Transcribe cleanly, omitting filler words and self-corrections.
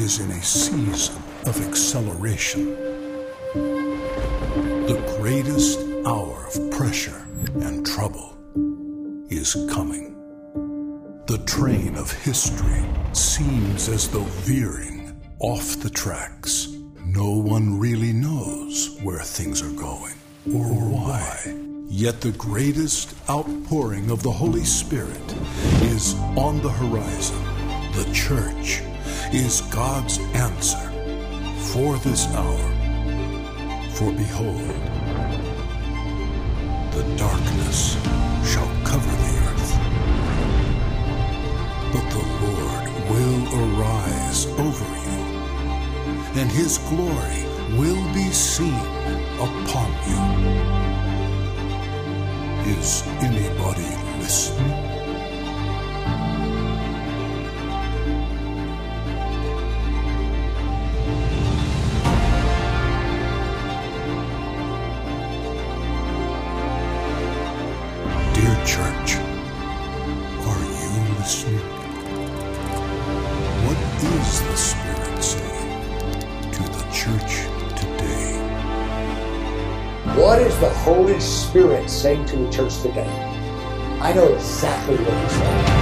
is in a season of acceleration. The greatest hour of pressure and trouble is coming. The train of history seems as though veering off the tracks. No one really knows where things are going or why. Yet the greatest outpouring of the Holy Spirit is on the horizon. The church is God's answer for this hour. For behold, the darkness shall cover the earth, but the Lord will arise over you, and his glory will be seen upon you. Is anybody listening? Dear church, are you listening? What is the Spirit saying to the church today? What is the Holy Spirit saying to the church today? I know exactly what he's saying.